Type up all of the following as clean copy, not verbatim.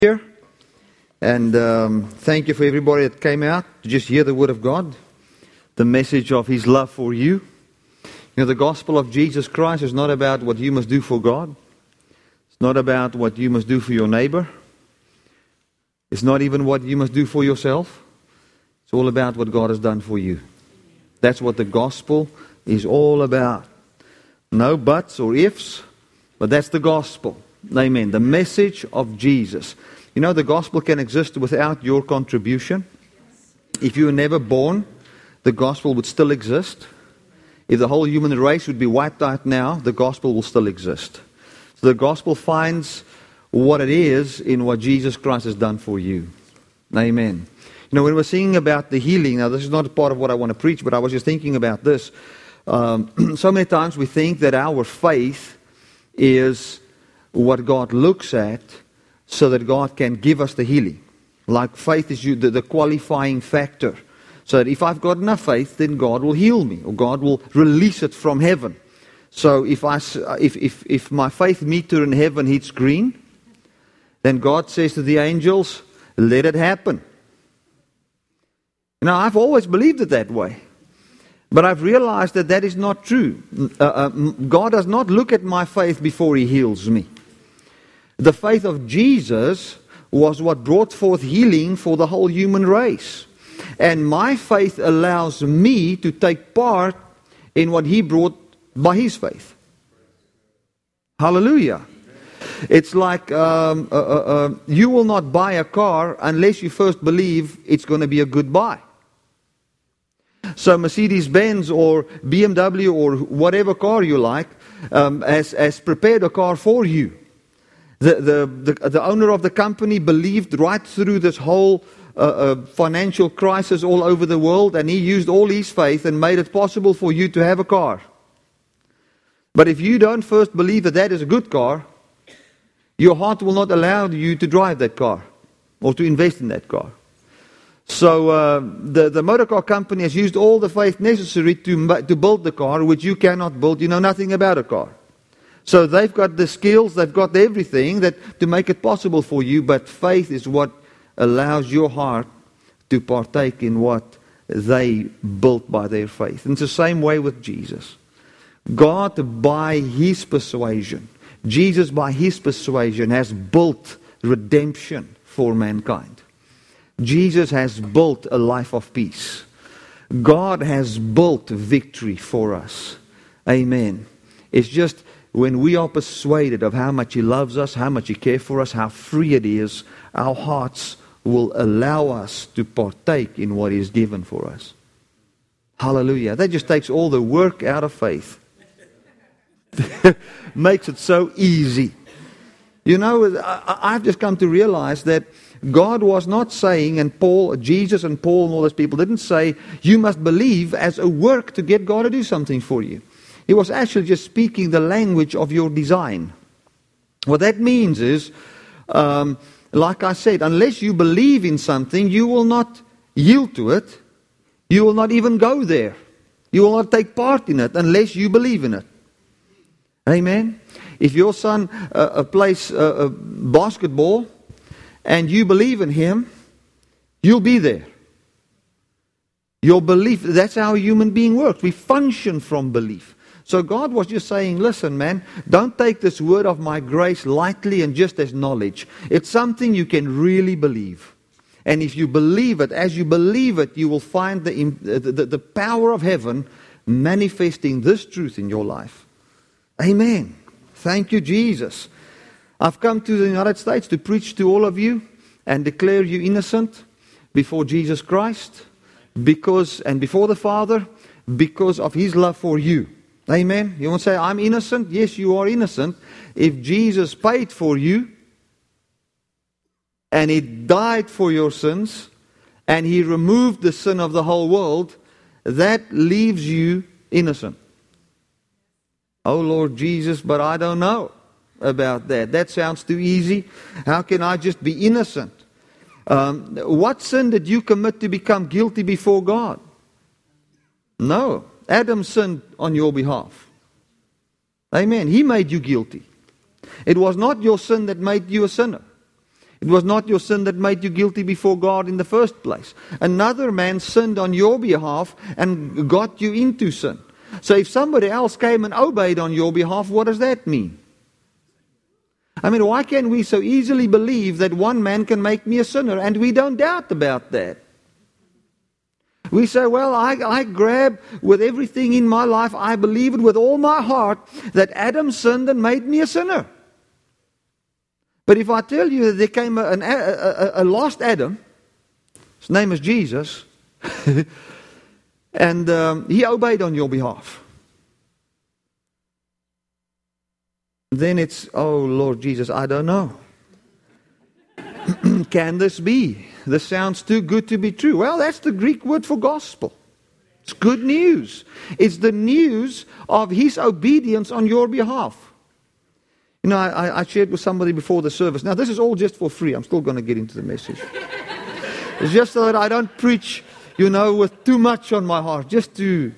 Here. And thank you for everybody that came out to just hear the Word of God, the message of His love for you. You know, the gospel of Jesus Christ is not about what you must do for God. It's not about what you must do for your neighbor. It's not even what you must do for yourself. It's all about what God has done for you. That's what the gospel is all about. No buts or ifs, but that's the gospel. Amen. The message of Jesus. You know, the gospel can exist without your contribution. If you were never born, the gospel would still exist. If the whole human race would be wiped out now, the gospel will still exist. So the gospel finds what it is in what Jesus Christ has done for you. Amen. You know, when we're singing about the healing, now this is not a part of what I want to preach, but I was just thinking about this. So many times we think that our faith is what God looks at so that God can give us the healing. Like faith is the qualifying factor. So that if I've got enough faith, then God will heal me, or God will release it from heaven. So if my faith meter in heaven hits green, then God says to the angels, let it happen. Now, I've always believed it that way. But I've realized that that is not true. God does not look at my faith before He heals me. The faith of Jesus was what brought forth healing for the whole human race. And my faith allows me to take part in what He brought by His faith. Hallelujah. It's like you will not buy a car unless you first believe it's going to be a good buy. So Mercedes-Benz or BMW or whatever car you like has prepared a car for you. The owner of the company believed right through this whole financial crisis all over the world, and he used all his faith and made it possible for you to have a car. But if you don't first believe that that is a good car, your heart will not allow you to drive that car or to invest in that car. So the motor car company has used all the faith necessary to build the car, which you cannot build. You know nothing about a car. So they've got the skills, they've got everything to make it possible for you. But faith is what allows your heart to partake in what they built by their faith. And it's the same way with Jesus. God, by His persuasion, Jesus, by His persuasion, has built redemption for mankind. Jesus has built a life of peace. God has built victory for us. Amen. It's just when we are persuaded of how much He loves us, how much He cares for us, how free it is, our hearts will allow us to partake in what He's given for us. Hallelujah. That just takes all the work out of faith. Makes it so easy. You know, I've just come to realize that God was not saying, Jesus and Paul and all those people didn't say, you must believe as a work to get God to do something for you. He was actually just speaking the language of your design. What that means is, like I said, unless you believe in something, you will not yield to it. You will not even go there. You will not take part in it unless you believe in it. Amen. If your son plays basketball and you believe in him, you'll be there. Your belief, that's how a human being works. We function from belief. So God was just saying, listen, man, don't take this word of my grace lightly and just as knowledge. It's something you can really believe. And if you believe it, as you believe it, you will find the power of heaven manifesting this truth in your life. Amen. Thank you, Jesus. I've come to the United States to preach to all of you and declare you innocent before Jesus Christ and before the Father because of His love for you. Amen. You won't say, I'm innocent. Yes, you are innocent. If Jesus paid for you and He died for your sins and He removed the sin of the whole world, that leaves you innocent. Oh, Lord Jesus, but I don't know about that. That sounds too easy. How can I just be innocent? What sin did you commit to become guilty before God? No. Adam sinned on your behalf. Amen. He made you guilty. It was not your sin that made you a sinner. It was not your sin that made you guilty before God in the first place. Another man sinned on your behalf and got you into sin. So if somebody else came and obeyed on your behalf, what does that mean? I mean, why can we so easily believe that one man can make me a sinner? And we don't doubt about that. We say, well, I grab with everything in my life, I believe it with all my heart that Adam sinned and made me a sinner. But if I tell you that there came a lost Adam, his name is Jesus, and he obeyed on your behalf, then it's, oh Lord Jesus, I don't know. Can this be? This sounds too good to be true. Well, that's the Greek word for gospel. It's good news. It's the news of His obedience on your behalf. You know, I shared with somebody before the service. Now, this is all just for free. I'm still going to get into the message. It's just so that I don't preach, with too much on my heart. Just to...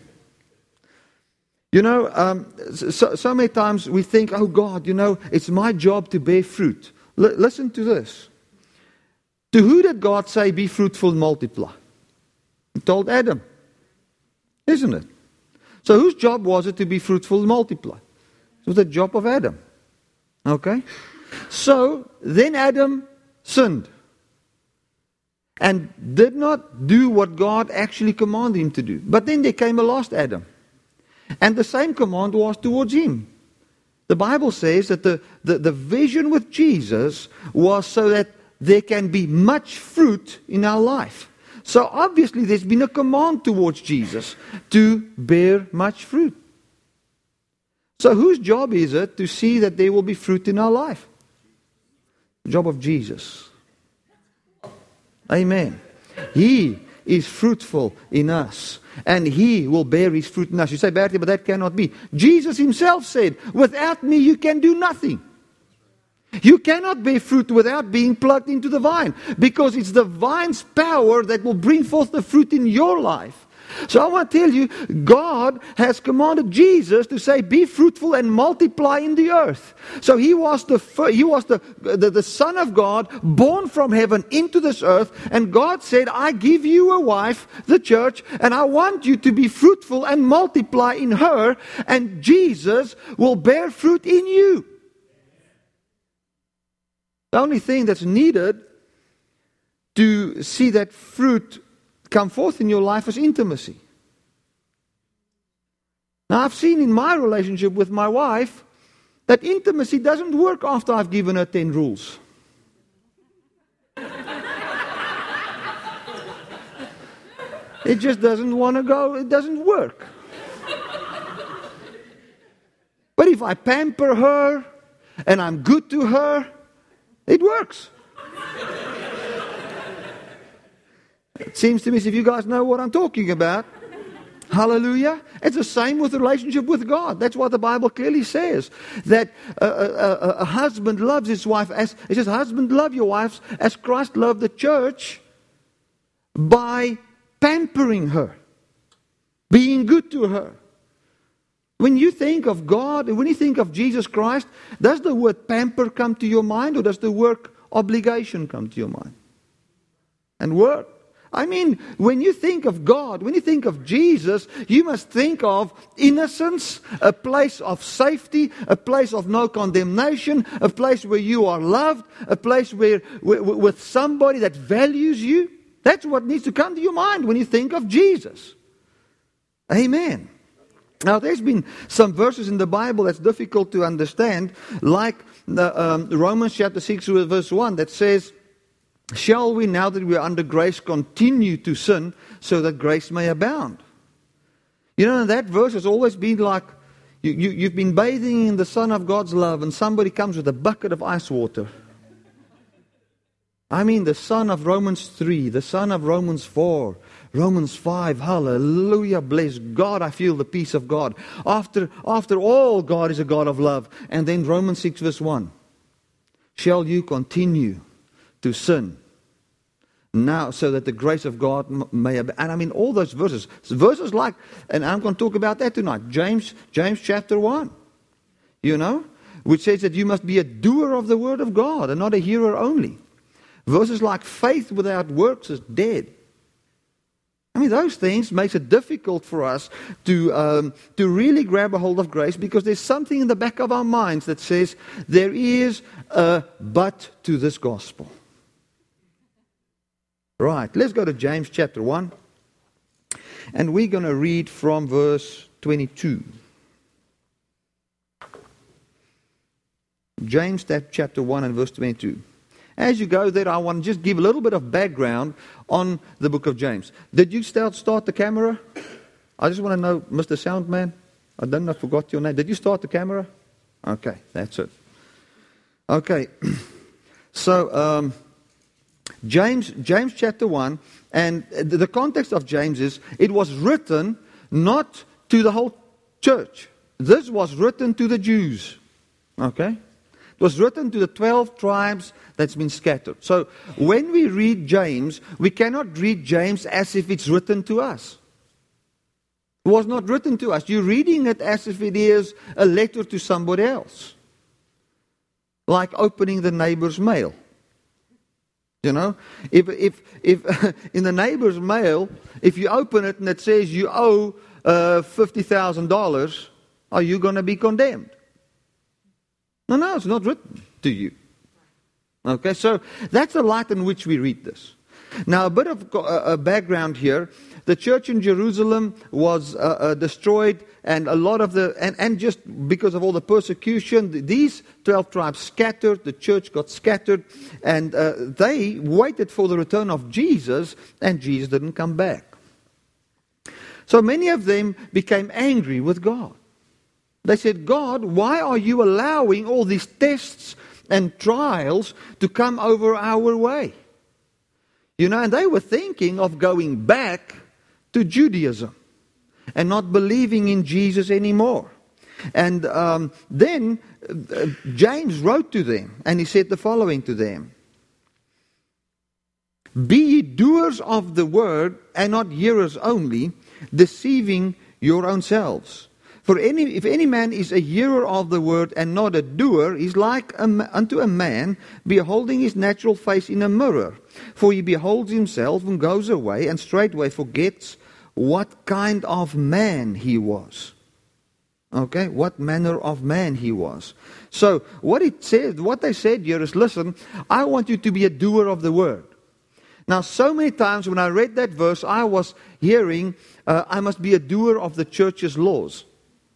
so many times we think, oh God, it's my job to bear fruit. Listen to this. To who did God say, be fruitful and multiply? He told Adam. Isn't it? So whose job was it to be fruitful and multiply? It was the job of Adam. Okay? So then Adam sinned. And did not do what God actually commanded him to do. But then there came a lost Adam. And the same command was towards him. The Bible says that the vision with Jesus was so that there can be much fruit in our life. So obviously there's been a command towards Jesus to bear much fruit. So whose job is it to see that there will be fruit in our life? The job of Jesus. Amen. He is fruitful in us. And He will bear His fruit in us. You say, Bertie, but that cannot be. Jesus Himself said, without me you can do nothing. You cannot bear fruit without being plugged into the vine. Because it's the vine's power that will bring forth the fruit in your life. So I want to tell you, God has commanded Jesus to say, be fruitful and multiply in the earth. So He was the Son of God, born from heaven into this earth. And God said, I give you a wife, the church, and I want you to be fruitful and multiply in her. And Jesus will bear fruit in you. The only thing that's needed to see that fruit come forth in your life is intimacy. Now, I've seen in my relationship with my wife that intimacy doesn't work after I've given her 10 rules. It just doesn't want to go. It doesn't work. But if I pamper her and I'm good to her, it works. It seems to me as if you guys know what I'm talking about. Hallelujah. It's the same with the relationship with God. That's what the Bible clearly says. That a husband loves his wife as... It says, husband, love your wives as Christ loved the church by pampering her. Being good to her. When you think of God, when you think of Jesus Christ, does the word pamper come to your mind, or does the word obligation come to your mind? And work. I mean, when you think of God, when you think of Jesus, you must think of innocence, a place of safety, a place of no condemnation, a place where you are loved, a place where with somebody that values you. That's what needs to come to your mind when you think of Jesus. Amen. Now, there's been some verses in the Bible that's difficult to understand, like Romans chapter 6 verse 1 that says, shall we, now that we are under grace, continue to sin so that grace may abound? And that verse has always been like, you've been bathing in the sun of God's love and somebody comes with a bucket of ice water. I mean, the son of Romans 3, the son of Romans 4, Romans 5, hallelujah, bless God, I feel the peace of God. After all, God is a God of love. And then Romans 6 verse 1, shall you continue to sin now so that the grace of God may abound? And I mean, all those verses like, and I'm going to talk about that tonight, James chapter 1, which says that you must be a doer of the word of God and not a hearer only. Verses like faith without works is dead. I mean, those things makes it difficult for us to really grab a hold of grace, because there's something in the back of our minds that says there is a but to this gospel. Right, let's go to James chapter 1. And we're going to read from verse 22. James chapter 1 and verse 22. As you go there, I want to just give a little bit of background on the book of James. Did you start the camera? I just want to know, Mr. Soundman, I don't know, I forgot your name. Did you start the camera? Okay, that's it. Okay, so James chapter 1, and the context of James is, it was written not to the whole church. This was written to the Jews. Okay? It was written to the 12 tribes that's been scattered. So when we read James, we cannot read James as if it's written to us. It was not written to us. You're reading it as if it is a letter to somebody else. Like opening the neighbor's mail. You know, if in the neighbor's mail, if you open it and it says you owe $50,000, are you going to be condemned? No, it's not written to you. Okay, so that's the light in which we read this. Now, a bit of a background here. The church in Jerusalem was destroyed, and a lot of and just because of all the persecution, these 12 tribes scattered, the church got scattered, and they waited for the return of Jesus, and Jesus didn't come back. So many of them became angry with God. They said, God, why are you allowing all these tests and trials to come over our way? You know, and they were thinking of going back to Judaism and not believing in Jesus anymore. And then James wrote to them, and he said the following to them. Be ye doers of the word, and not hearers only, deceiving your own selves. For if any man is a hearer of the word and not a doer, he is like unto a man beholding his natural face in a mirror. For he beholds himself and goes away, and straightway forgets what kind of man he was. Okay, what manner of man he was. So what they said here is, listen, I want you to be a doer of the word. Now, so many times when I read that verse, I was hearing, I must be a doer of the church's laws.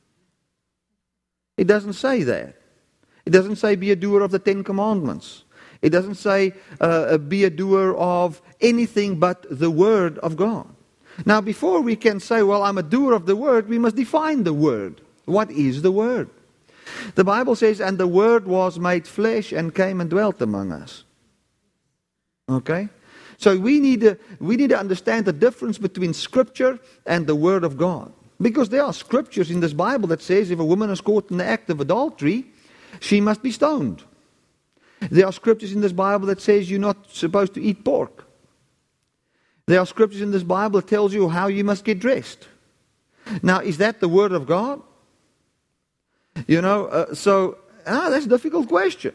It doesn't say that. It doesn't say be a doer of the 10 Commandments. It doesn't say be a doer of anything but the Word of God. Now, before we can say, well, I'm a doer of the Word, we must define the Word. What is the Word? The Bible says, and the Word was made flesh and came and dwelt among us. Okay? So we need to understand the difference between Scripture and the Word of God. Because there are scriptures in this Bible that says if a woman is caught in the act of adultery, she must be stoned. There are scriptures in this Bible that says you're not supposed to eat pork. There are scriptures in this Bible that tells you how you must get dressed. Now, is that the Word of God? You know, that's a difficult question.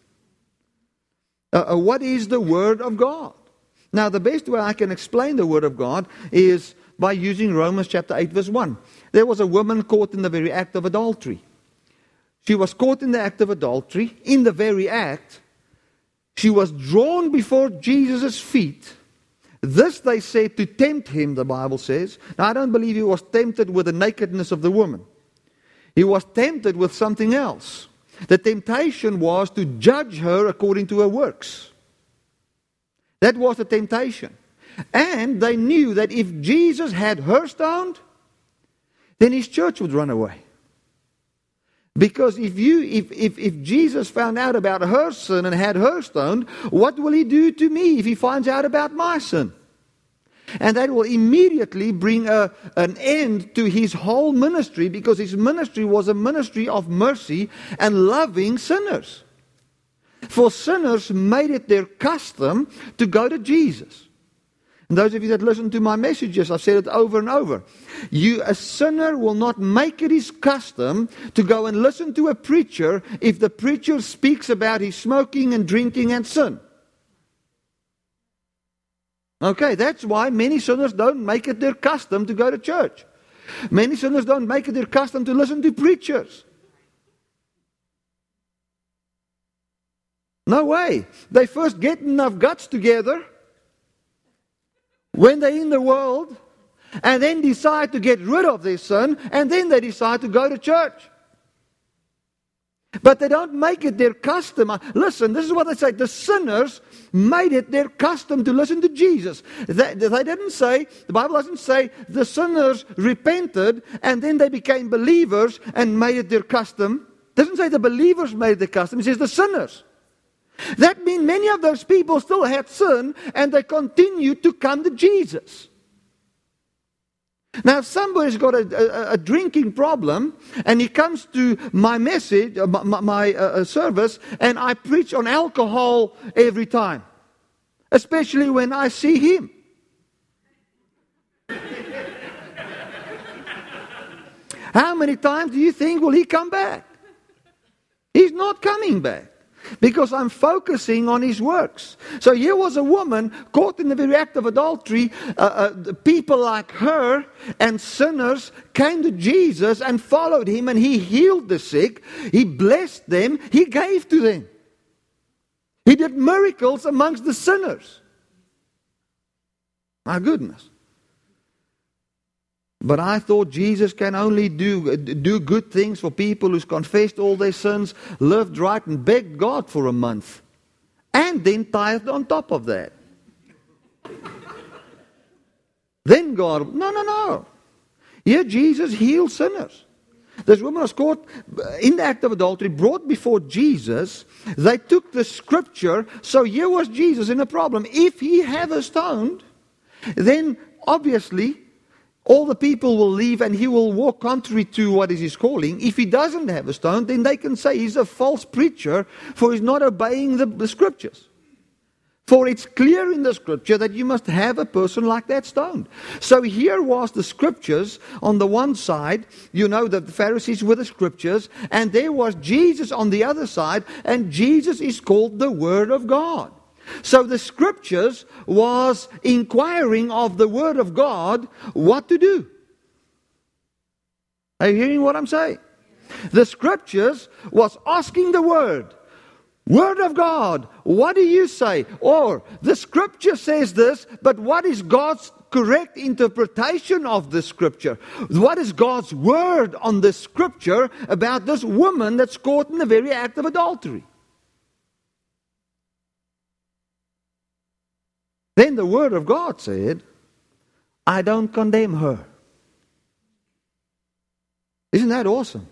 What is the Word of God? Now, the best way I can explain the Word of God is by using Romans chapter 8 verse 1. There was a woman caught in the very act of adultery. She was caught in the act of adultery. In the very act, she was drawn before Jesus' feet. This they said to tempt him, the Bible says. Now, I don't believe he was tempted with the nakedness of the woman. He was tempted with something else. The temptation was to judge her according to her works. That was the temptation. And they knew that if Jesus had her stoned, then his church would run away. Because if Jesus found out about her sin and had her stoned, what will he do to me if he finds out about my sin? And that will immediately bring an end to his whole ministry, because his ministry was a ministry of mercy and loving sinners. For sinners made it their custom to go to Jesus. And those of you that listen to my messages, I've said it over and over. A sinner will not make it his custom to go and listen to a preacher if the preacher speaks about his smoking and drinking and sin. Okay, that's why many sinners don't make it their custom to go to church. Many sinners don't make it their custom to listen to preachers. No way. They first get enough guts together when they're in the world, and then decide to get rid of their sin, and then they decide to go to church. But they don't make it their custom. Listen, this is what they say. The sinners made it their custom to listen to Jesus. They didn't say, the Bible doesn't say the sinners repented and then they became believers and made it their custom. It doesn't say the believers made it their custom. It says the sinners. That means many of those people still had sin and they continued to come to Jesus. Now, if somebody's got a drinking problem and he comes to my message, my service, and I preach on alcohol every time, especially when I see him. How many times do you think will he come back? He's not coming back. Because I'm focusing on his works. So here was a woman caught in the very act of adultery. People like her and sinners came to Jesus and followed him, and he healed the sick. He blessed them. He gave to them. He did miracles amongst the sinners. My goodness. But I thought Jesus can only do good things for people who's confessed all their sins, lived right, and begged God for a month. And then tithed on top of that. Then God, no. Here Jesus healed sinners. This woman was caught in the act of adultery, brought before Jesus. They took the scripture. So here was Jesus in a problem. If he had a stone, then obviously all the people will leave and he will walk contrary to what is his calling. If he doesn't have a stone, then they can say he's a false preacher, for he's not obeying the scriptures. For it's clear in the scripture that you must have a person like that stoned. So here was the scriptures on the one side, the Pharisees with the scriptures, and there was Jesus on the other side, and Jesus is called the Word of God. So the scriptures was inquiring of the Word of God what to do. Are you hearing what I'm saying? The scriptures was asking the Word of God, what do you say? Or the scripture says this, but what is God's correct interpretation of the scripture? What is God's word on the scripture about this woman that's caught in the very act of adultery? Then the Word of God said, I don't condemn her. Isn't that awesome?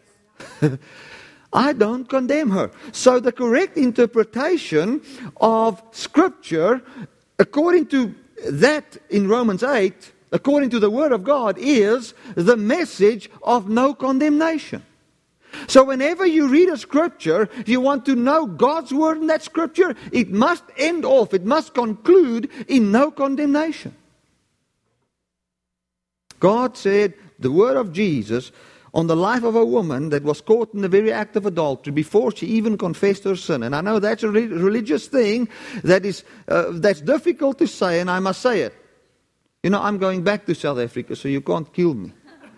I don't condemn her. So the correct interpretation of Scripture, according to that in Romans 8, according to the Word of God, is the message of no condemnation. So whenever you read a scripture, if you want to know God's word in that scripture, it must end off, it must conclude in no condemnation. God said the word of Jesus on the life of a woman that was caught in the very act of adultery before she even confessed her sin. And I know that's a religious thing that's difficult to say, and I must say it. I'm going back to South Africa, so you can't kill me.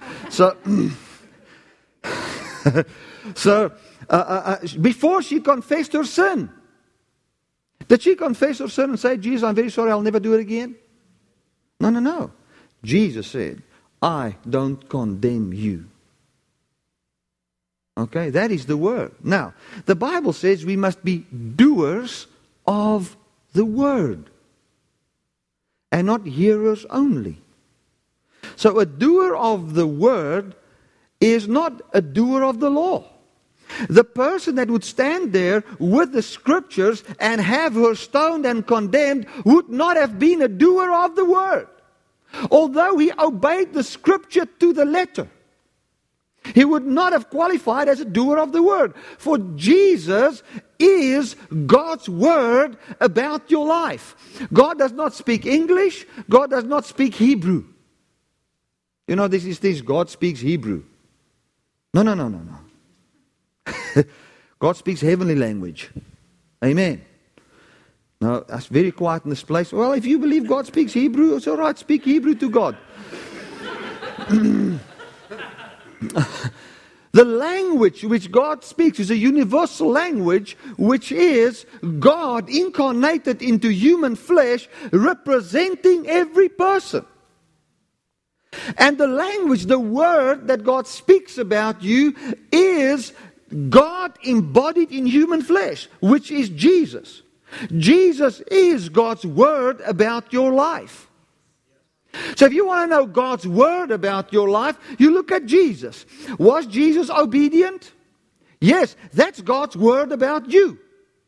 So, before she confessed her sin, did she confess her sin and say, Jesus, I'm very sorry, I'll never do it again? No. Jesus said, I don't condemn you. Okay, that is the word. Now, the Bible says we must be doers of the word and not hearers only. So a doer of the word is not a doer of the law. The person that would stand there with the scriptures and have her stoned and condemned would not have been a doer of the word. Although he obeyed the scripture to the letter, he would not have qualified as a doer of the word. For Jesus is God's word about your life. God does not speak English. God does not speak Hebrew. This is this. God speaks Hebrew. No. God speaks heavenly language. Amen. No, that's very quiet in this place. Well, if you believe God speaks Hebrew, it's all right. Speak Hebrew to God. The language which God speaks is a universal language, which is God incarnated into human flesh, representing every person. And the language, the word that God speaks about you is God embodied in human flesh, which is Jesus. Jesus is God's word about your life. So if you want to know God's word about your life, you look at Jesus. Was Jesus obedient? Yes, that's God's word about you.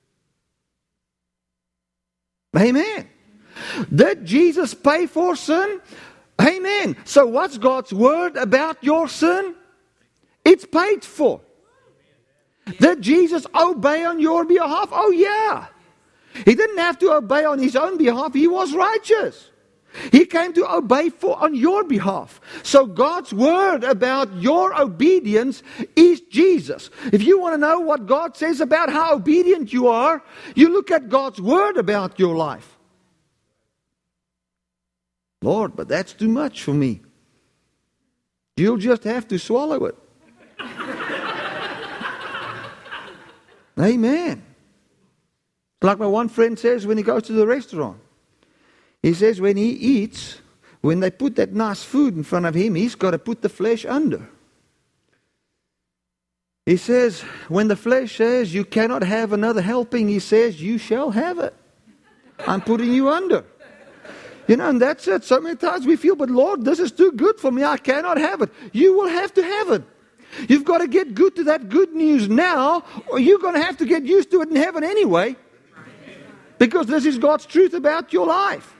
Amen. Did Jesus pay for sin? Amen. So what's God's word about your sin? It's paid for. Did Jesus obey on your behalf? Oh yeah. He didn't have to obey on his own behalf. He was righteous. He came to obey on your behalf. So God's word about your obedience is Jesus. If you want to know what God says about how obedient you are, you look at God's word about your life. Lord, but that's too much for me. You'll just have to swallow it. Amen. Like my one friend says when he goes to the restaurant. He says when he eats, when they put that nice food in front of him, he's got to put the flesh under. He says, when the flesh says you cannot have another helping, he says, you shall have it. I'm putting you under. You know, and that's it. So many times we feel, but Lord, this is too good for me. I cannot have it. You will have to have it. You've got to get good to that good news now, or you're going to have to get used to it in heaven anyway. Because this is God's truth about your life.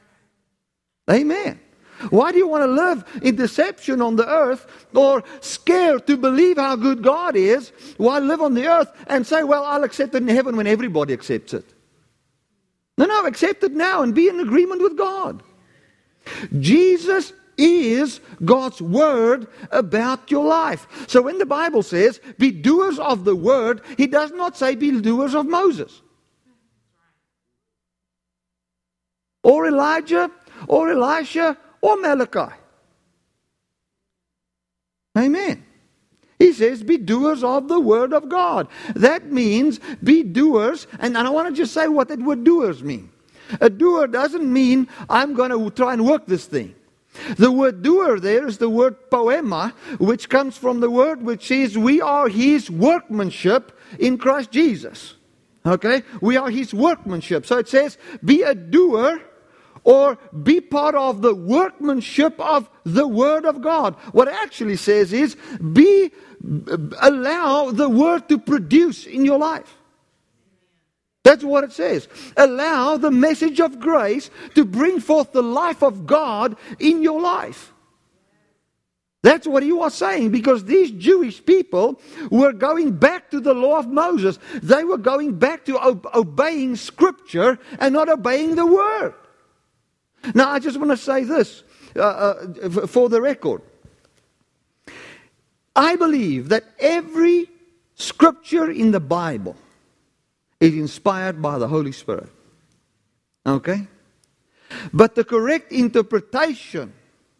Amen. Why do you want to live in deception on the earth or scared to believe how good God is while live on the earth and say, well, I'll accept it in heaven when everybody accepts it? No, accept it now and be in agreement with God. Jesus is God's word about your life. So when the Bible says, be doers of the word, He does not say be doers of Moses. Or Elijah, or Elisha, or Malachi. Amen. He says, be doers of the word of God. That means be doers, and I want to just say what that word doers mean. A doer doesn't mean I'm going to try and work this thing. The word doer there is the word poema, which comes from the word which says we are His workmanship in Christ Jesus. Okay? We are His workmanship. So it says, be a doer, or be part of the workmanship of the Word of God. What it actually says is, allow the Word to produce in your life. That's what it says. Allow the message of grace to bring forth the life of God in your life. That's what he was saying, because these Jewish people were going back to the law of Moses. They were going back to obeying Scripture and not obeying the Word. Now, I just want to say this for the record. I believe that every scripture in the Bible is inspired by the Holy Spirit. Okay? But the correct interpretation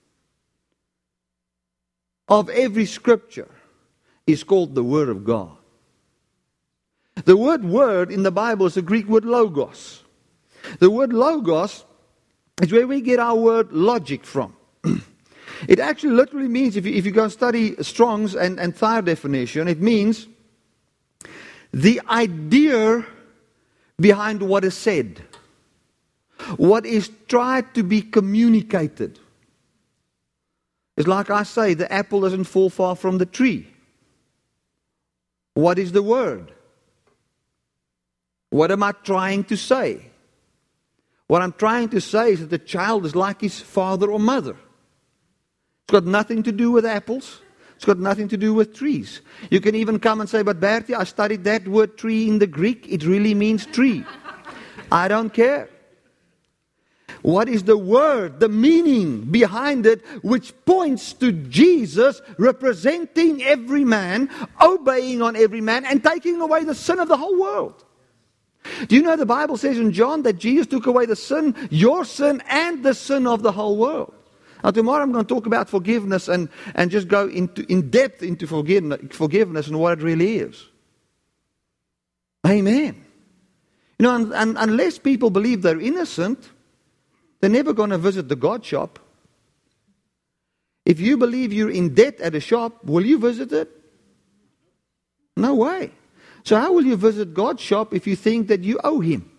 of every scripture is called the Word of God. The word in the Bible is the Greek word logos. The word logos is where we get our word logic from. It actually literally means, if you go and study Strong's and Thayer definition, it means the idea behind what is said. What is tried to be communicated. It's like I say, the apple doesn't fall far from the tree. What is the word? What am I trying to say? What I'm trying to say is that the child is like his father or mother. It's got nothing to do with apples. It's got nothing to do with trees. You can even come and say, but Bertie, I studied that word tree in the Greek. It really means tree. I don't care. What is the word, the meaning behind it, which points to Jesus representing every man, obeying on every man, and taking away the sin of the whole world? Do you know the Bible says in John that Jesus took away the sin, your sin, and the sin of the whole world? Now tomorrow I'm going to talk about forgiveness and just go in depth into forgiveness and what it really is. Amen. You know, and unless people believe they're innocent, they're never going to visit the God shop. If you believe you're in debt at a shop, will you visit it? No way. So how will you visit God's shop if you think that you owe Him?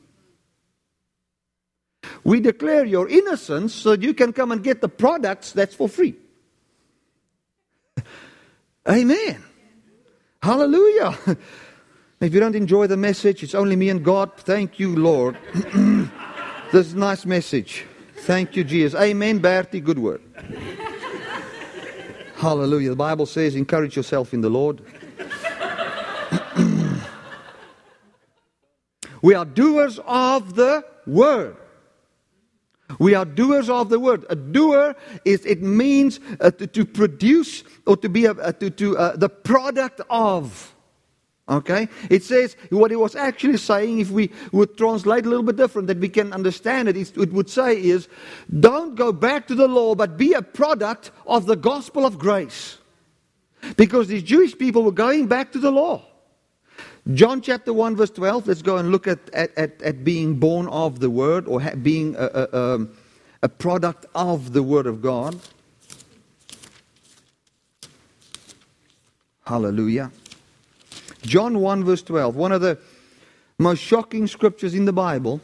We declare your innocence so that you can come and get the products that's for free. Amen. Hallelujah. If you don't enjoy the message, it's only me and God. Thank you, Lord. This is a nice message. Thank you, Jesus. Amen, Bertie. Good word. Hallelujah. The Bible says, encourage yourself in the Lord. We are doers of the word. We are doers of the word. A doer means to produce or to be the product of. Okay? It says, what it was actually saying, if we would translate a little bit different, that we can understand it, it would say is, don't go back to the law, but be a product of the gospel of grace. Because these Jewish people were going back to the law. John chapter 1 verse 12, let's go and look at being born of the word, or being a product of the word of God. Hallelujah. John 1 verse 12, one of the most shocking scriptures in the Bible.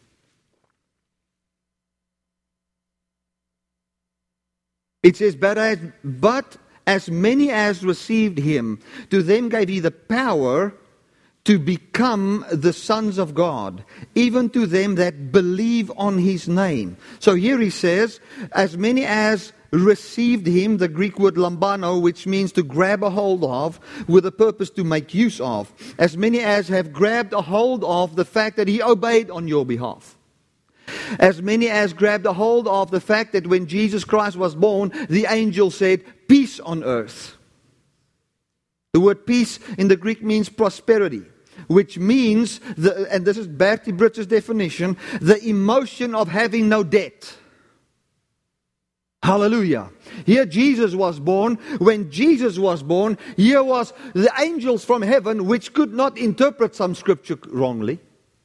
It says, but as many as received him, to them gave he the power to become the sons of God, even to them that believe on his name. So here he says, as many as received him, the Greek word lambano, which means to grab a hold of, with a purpose to make use of. As many as have grabbed a hold of the fact that he obeyed on your behalf. As many as grabbed a hold of the fact that when Jesus Christ was born, the angel said, peace on earth. The word peace in the Greek means prosperity, which means, and this is Bertie Britz's definition, the emotion of having no debt. Hallelujah. Here Jesus was born. When Jesus was born, here was the angels from heaven, which could not interpret some scripture wrongly.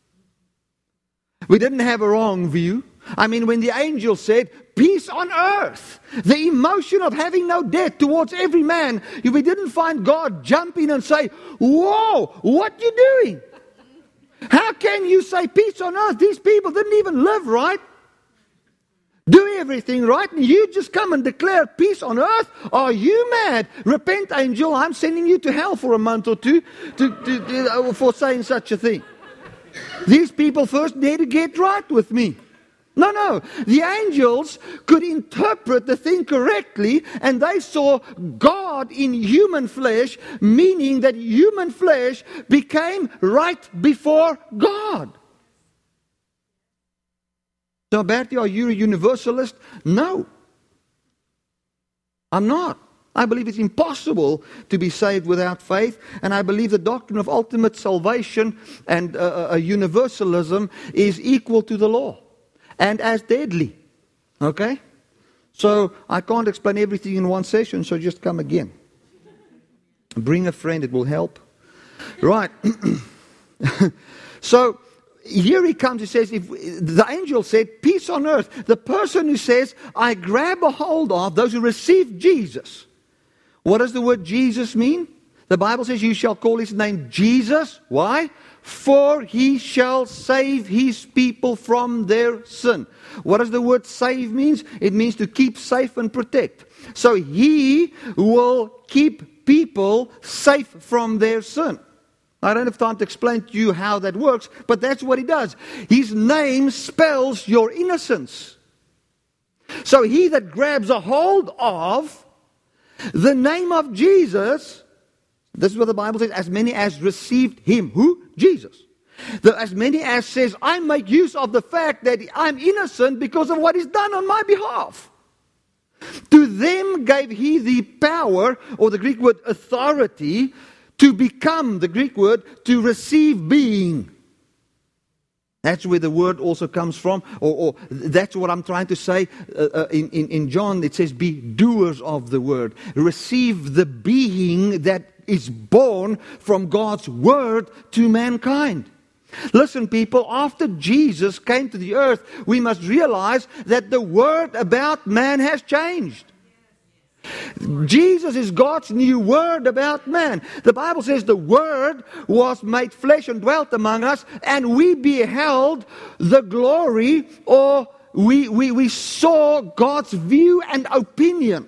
We didn't have a wrong view. I mean, when the angel said, peace on earth, the emotion of having no debt towards every man, we didn't find God jump in and say, whoa, what you doing? How can you say peace on earth? These people didn't even live right. Do everything right, and you just come and declare peace on earth? Are you mad? Repent, angel, I'm sending you to hell for a month or two for saying such a thing. These people first need to get right with me. No. The angels could interpret the thing correctly, and they saw God in human flesh, meaning that human flesh became right before God. So, Bertie, are you a universalist? No. I'm not. I believe it's impossible to be saved without faith, and I believe the doctrine of ultimate salvation and universalism is equal to the law and as deadly. Okay? So, I can't explain everything in one session, so just come again. Bring a friend, it will help. Right. So, here he comes, he says, if the angel said, peace on earth. The person who says, I grab a hold of, those who receive Jesus. What does the word Jesus mean? The Bible says, you shall call his name Jesus. Why? For he shall save his people from their sin. What does the word save mean? It means to keep safe and protect. So he will keep people safe from their sin. I don't have time to explain to you how that works, but that's what he does. His name spells your innocence. So he that grabs a hold of the name of Jesus, this is what the Bible says, as many as received him. Who? Jesus. As many as says, I make use of the fact that I'm innocent because of what is done on my behalf. To them gave he the power, or the Greek word authority, to become, the Greek word, to receive being. That's where the word also comes from, or that's what I'm trying to say. In John, it says, be doers of the word. Receive the being that is born from God's word to mankind. Listen, people, after Jesus came to the earth, we must realize that the word about man has changed. Jesus is God's new word about man. The Bible says the word was made flesh and dwelt among us, and we beheld the glory, or we saw God's view and opinion,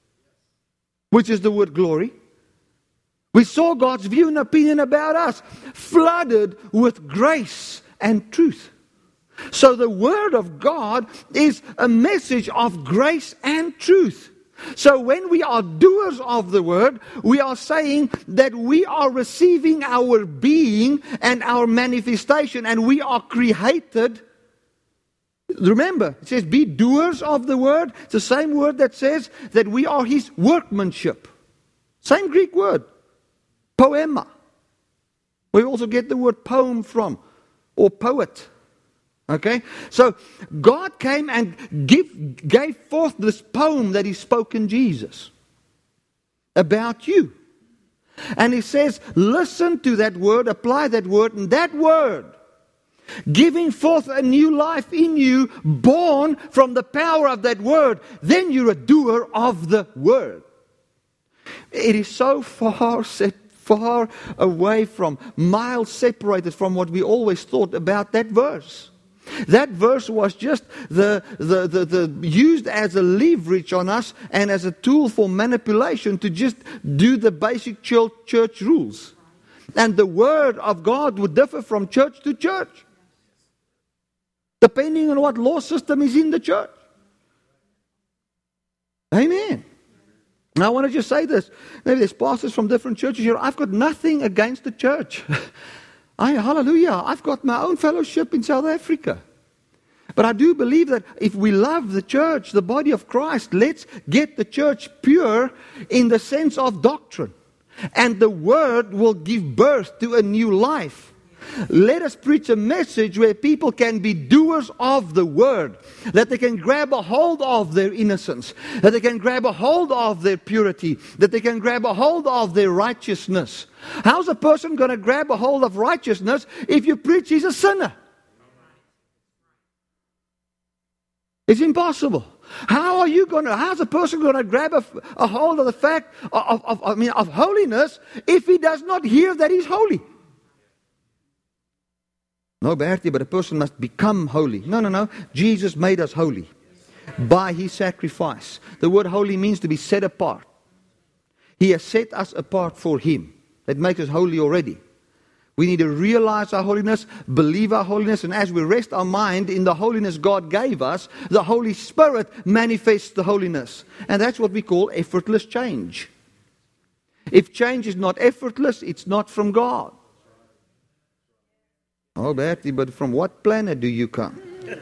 which is the word glory. We saw God's view and opinion about us, flooded with grace and truth. So the word of God is a message of grace and truth. So when we are doers of the word, we are saying that we are receiving our being and our manifestation, and we are created. Remember, it says be doers of the word. It's the same word that says that we are His workmanship. Same Greek word, poema. We also get the word poem from, or poet. Okay, so God came and gave forth this poem that He spoke in Jesus about you. And He says, listen to that word, apply that word, and that word, giving forth a new life in you, born from the power of that word, then you're a doer of the word. It is so far away from, miles separated from what we always thought about that verse. That verse was just used as a leverage on us and as a tool for manipulation to just do the basic church rules. And the word of God would differ from church to church, depending on what law system is in the church. Amen. Now I want to just say this. Maybe there's pastors from different churches here. I've got nothing against the church. Hallelujah. I've got my own fellowship in South Africa. But I do believe that if we love the church, the body of Christ, let's get the church pure in the sense of doctrine. And the word will give birth to a new life. Let us preach a message where people can be doers of the word, that they can grab a hold of their innocence, that they can grab a hold of their purity, that they can grab a hold of their righteousness. How's a person going to grab a hold of righteousness if you preach he's a sinner? It's impossible. How's a person going to grab a hold of the fact of holiness if he does not hear that he's holy? No, Bertie, but a person must become holy. No. Jesus made us holy by His sacrifice. The word holy means to be set apart. He has set us apart for Him. That makes us holy already. We need to realize our holiness, believe our holiness, and as we rest our mind in the holiness God gave us, the Holy Spirit manifests the holiness. And that's what we call effortless change. If change is not effortless, it's not from God. Oh, Bertie, but from what planet do you come?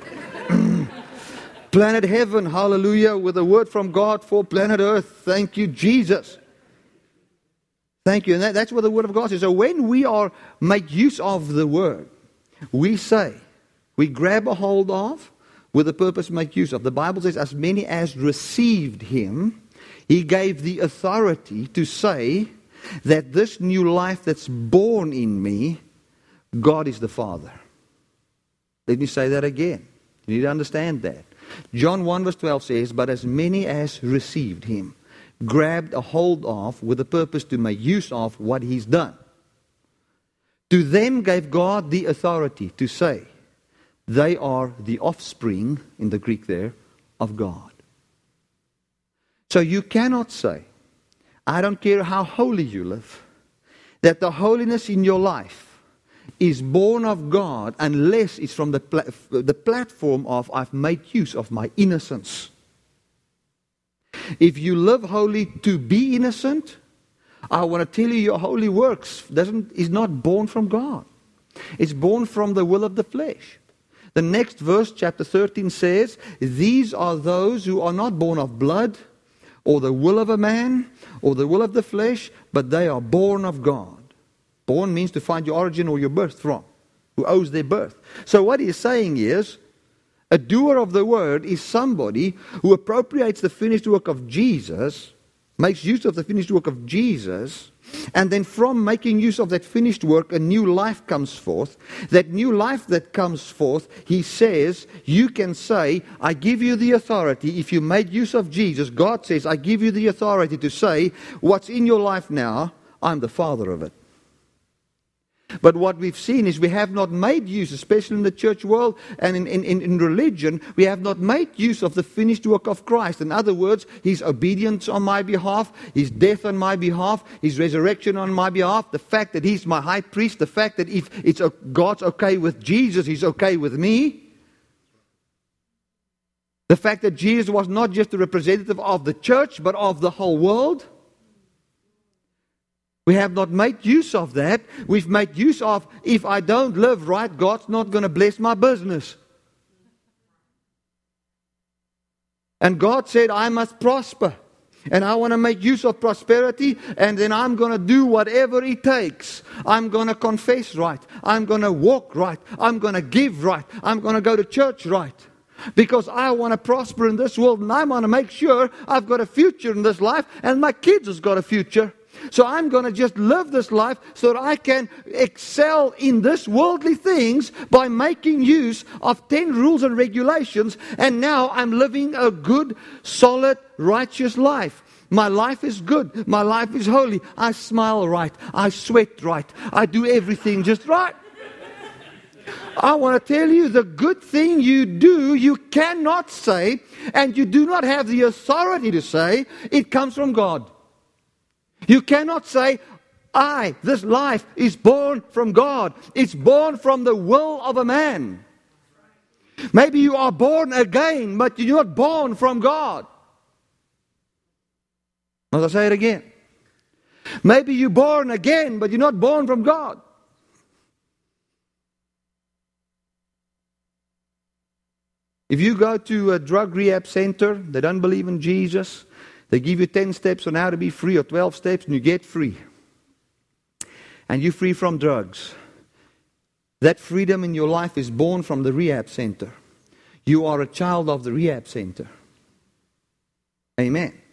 Planet heaven, hallelujah, with a word from God for planet earth. Thank you, Jesus. Thank you. And that's what the word of God says. So when we make use of the word, we grab a hold of with the purpose to make use of. The Bible says, as many as received Him, He gave the authority to say that this new life that's born in me, God is the Father. Let me say that again. You need to understand that. John 1 verse 12 says, but as many as received Him, grabbed a hold of with the purpose to make use of what He's done. To them gave God the authority to say, they are the offspring, in the Greek there, of God. So you cannot say, I don't care how holy you live, that the holiness in your life is born of God unless it's from the platform of I've made use of my innocence. If you live holy to be innocent, I want to tell you your holy works is not born from God. It's born from the will of the flesh. The next verse, chapter 13 says, these are those who are not born of blood or the will of a man or the will of the flesh, but they are born of God. Born means to find your origin or your birth from. who owes their birth. So what he's saying is, a doer of the word is somebody who appropriates the finished work of Jesus, makes use of the finished work of Jesus, and then from making use of that finished work, a new life comes forth. That new life that comes forth, he says, you can say, I give you the authority. If you made use of Jesus, God says, I give you the authority to say, what's in your life now, I'm the father of it. But what we've seen is we have not made use, especially in the church world and in religion, we have not made use of the finished work of Christ. In other words, His obedience on my behalf, His death on my behalf, His resurrection on my behalf, the fact that He's my high priest, the fact that if God's okay with Jesus, He's okay with me. The fact that Jesus was not just a representative of the church, but of the whole world. We have not made use of that. We've made use of, if I don't live right, God's not going to bless my business. And God said, I must prosper. And I want to make use of prosperity, and then I'm going to do whatever it takes. I'm going to confess right. I'm going to walk right. I'm going to give right. I'm going to go to church right. Because I want to prosper in this world, and I want to make sure I've got a future in this life, and my kids has got a future. So I'm going to just live this life so that I can excel in this worldly things by making use of 10 rules and regulations. And now I'm living a good, solid, righteous life. My life is good. My life is holy. I smile right. I sweat right. I do everything just right. I want to tell you, the good thing you do, you cannot say, and you do not have the authority to say, it comes from God. You cannot say, this life is born from God. It's born from the will of a man. Maybe you are born again, but you're not born from God. I'll say it again. Maybe you're born again, but you're not born from God. If you go to a drug rehab center, they don't believe in Jesus. They give you 10 steps on how to be free, or 12 steps, and you get free. And you're free from drugs. That freedom in your life is born from the rehab center. You are a child of the rehab center. Amen.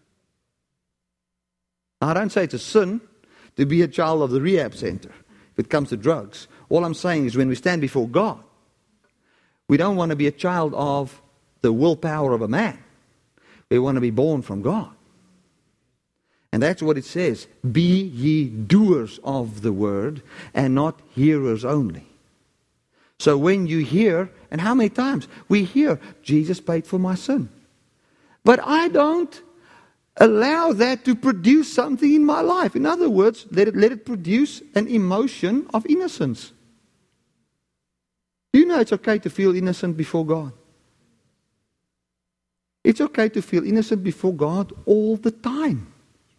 I don't say it's a sin to be a child of the rehab center if it comes to drugs. All I'm saying is when we stand before God, we don't want to be a child of the willpower of a man. We want to be born from God. And that's what it says. Be ye doers of the word and not hearers only. So when you hear, and how many times we hear, Jesus paid for my sin. But I don't allow that to produce something in my life. In other words, let it produce an emotion of innocence. You know it's okay to feel innocent before God. It's okay to feel innocent before God all the time.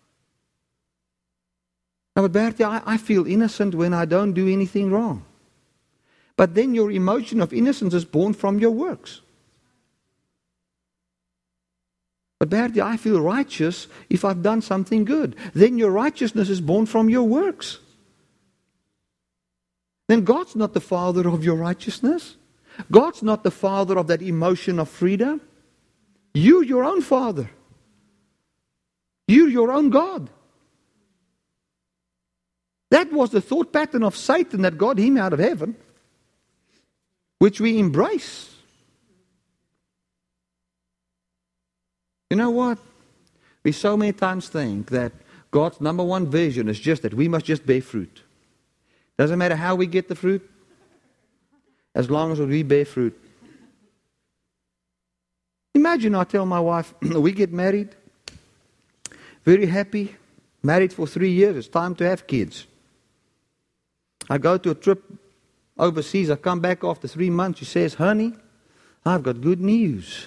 Now, but Bertie, I feel innocent when I don't do anything wrong. But then your emotion of innocence is born from your works. But Bertie, I feel righteous if I've done something good. Then your righteousness is born from your works. Then God's not the father of your righteousness. God's not the father of that emotion of freedom. You're your own father. You're your own God. That was the thought pattern of Satan that got him out of heaven, which we embrace. You know what? We so many times think that God's number one vision is just that we must just bear fruit. Doesn't matter how we get the fruit, as long as we bear fruit. Imagine I tell my wife, we get married, very happy, married for 3 years, it's time to have kids. I go to a trip overseas, I come back after 3 months, she says, honey, I've got good news.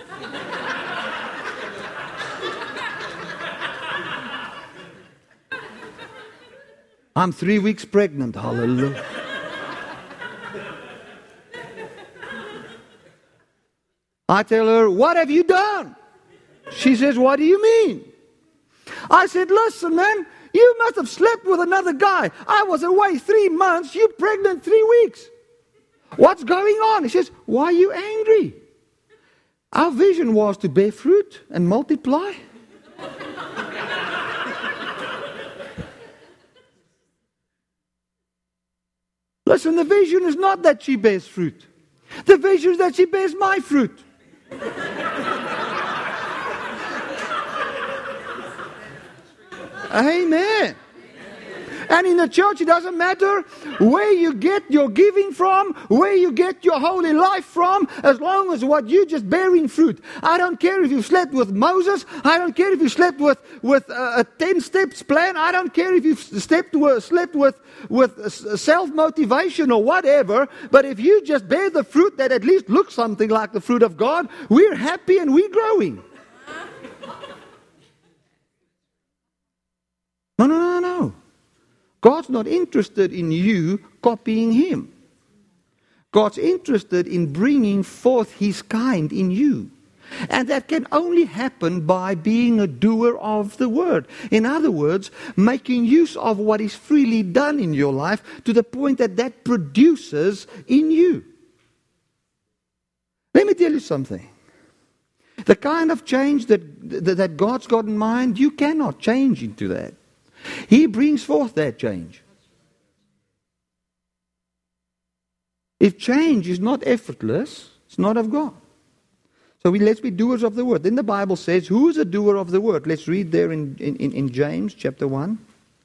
I'm 3 weeks pregnant, hallelujah. I tell her, what have you done? She says, what do you mean? I said, listen, man, You must have slept with another guy. I was away 3 months. You're pregnant 3 weeks. What's going on? He says, why are you angry? Our vision was to bear fruit and multiply. Listen, the vision is not that she bears fruit. The vision is that she bears my fruit. Amen. And in the church, it doesn't matter where you get your giving from, where you get your holy life from, as long as what you just bearing fruit. I don't care if you slept with Moses. I don't care if you slept with a 10 steps plan. I don't care if you slept with self-motivation or whatever. But if you just bear the fruit that at least looks something like the fruit of God, we're happy and we're growing. No. God's not interested in you copying Him. God's interested in bringing forth His kind in you. And that can only happen by being a doer of the Word. In other words, making use of what is freely done in your life to the point that that produces in you. Let me tell you something. The kind of change that God's got in mind, you cannot change into that. He brings forth that change. If change is not effortless, it's not of God. So let's be doers of the word. Then the Bible says, who is a doer of the word? Let's read there in James chapter 1.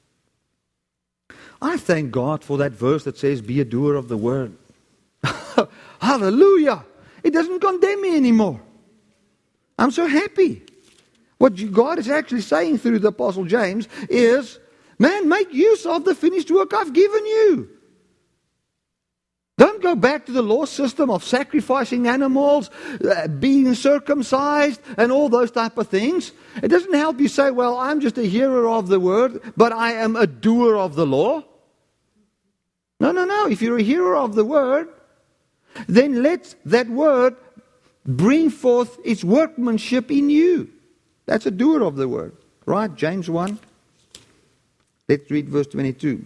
I thank God for that verse that says, be a doer of the word. Hallelujah! It doesn't condemn me anymore. I'm so happy. What God is actually saying through the Apostle James is, man, make use of the finished work I've given you. Don't go back to the law system of sacrificing animals, being circumcised, and all those type of things. It doesn't help you say, well, I'm just a hearer of the word, but I am a doer of the law. No. If you're a hearer of the word, then let that word bring forth its workmanship in you. That's a doer of the word. Right? James 1. Let's read verse 22.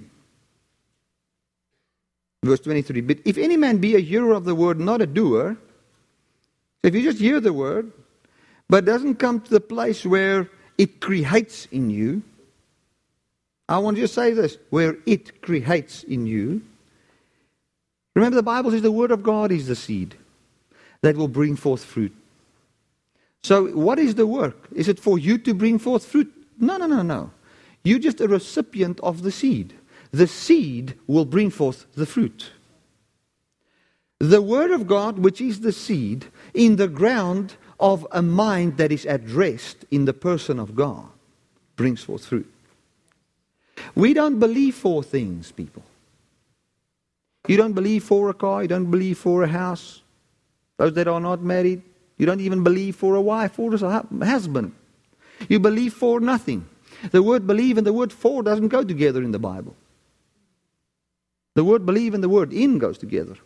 Verse 23. But if any man be a hearer of the word, not a doer. So if you just hear the word, but doesn't come to the place where it creates in you. I want you to say this. Where it creates in you. Remember the Bible says the word of God is the seed that will bring forth fruit. So what is the work? Is it for you to bring forth fruit? No. You're just a recipient of the seed. The seed will bring forth the fruit. The word of God, which is the seed, in the ground of a mind that is at rest in the person of God, brings forth fruit. We don't believe for things, people. You don't believe for a car. You don't believe for a house. Those that are not married. You don't even believe for a wife or a husband. You believe for nothing. The word believe and the word for doesn't go together in the Bible. The word believe and the word in goes together.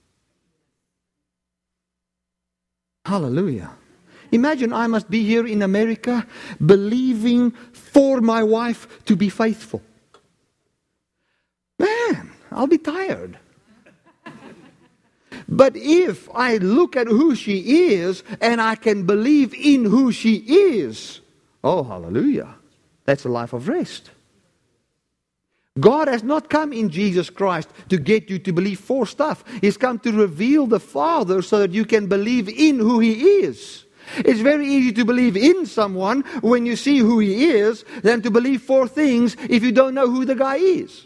Hallelujah. Imagine I must be here in America believing for my wife to be faithful. Man, I'll be tired. But if I look at who she is and I can believe in who she is, oh, hallelujah, that's a life of rest. God has not come in Jesus Christ to get you to believe for stuff. He's come to reveal the Father so that you can believe in who He is. It's very easy to believe in someone when you see who he is than to believe for things if you don't know who the guy is.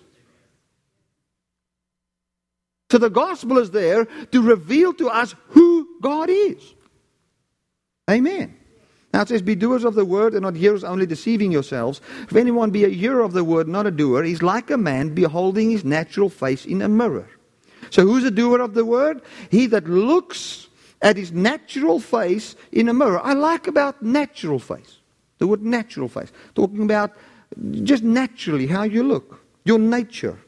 So the gospel is there to reveal to us who God is. Amen. Now it says, be doers of the word and not hearers only, deceiving yourselves. If anyone be a hearer of the word, not a doer, he's like a man beholding his natural face in a mirror. So who's a doer of the word? He that looks at his natural face in a mirror. I like about natural face. The word natural face. Talking about just naturally how you look. Your nature.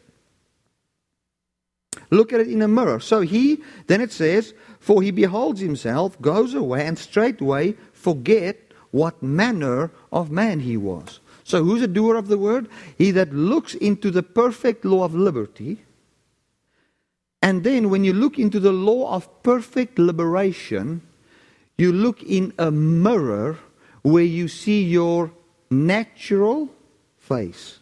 Look at it in a mirror. So then it says, for he beholds himself, goes away, and straightway forget what manner of man he was. So who's a doer of the word? He that looks into the perfect law of liberty. And then when you look into the law of perfect liberation, you look in a mirror where you see your natural face.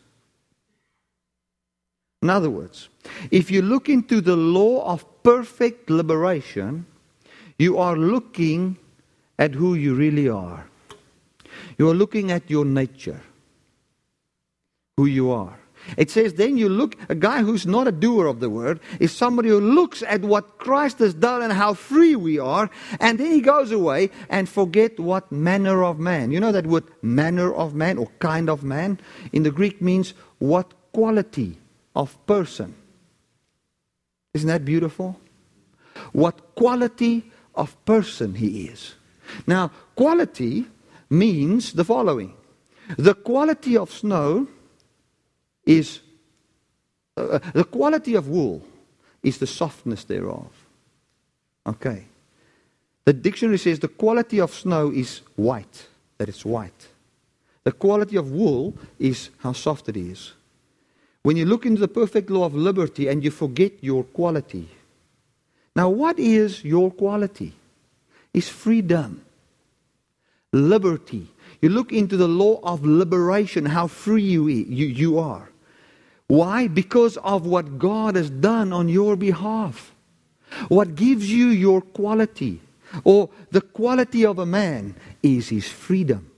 In other words, if you look into the law of perfect liberation, you are looking at who you really are. You are looking at your nature, who you are. It says then you look, a guy who's not a doer of the word is somebody who looks at what Christ has done and how free we are, and then he goes away and forget what manner of man. You know that word manner of man or kind of man? In the Greek means what quality of person. Isn't that beautiful? What quality of person he is. Now, quality means the following. The quality of snow is, the quality of wool is the softness thereof. Okay. The dictionary says the quality of snow is white, that it's white. The quality of wool is how soft it is. When you look into the perfect law of liberty and you forget your quality. Now what is your quality? It's freedom. Liberty. You look into the law of liberation, how free you are. Why? Because of what God has done on your behalf. What gives you your quality, or the quality of a man, is his freedom.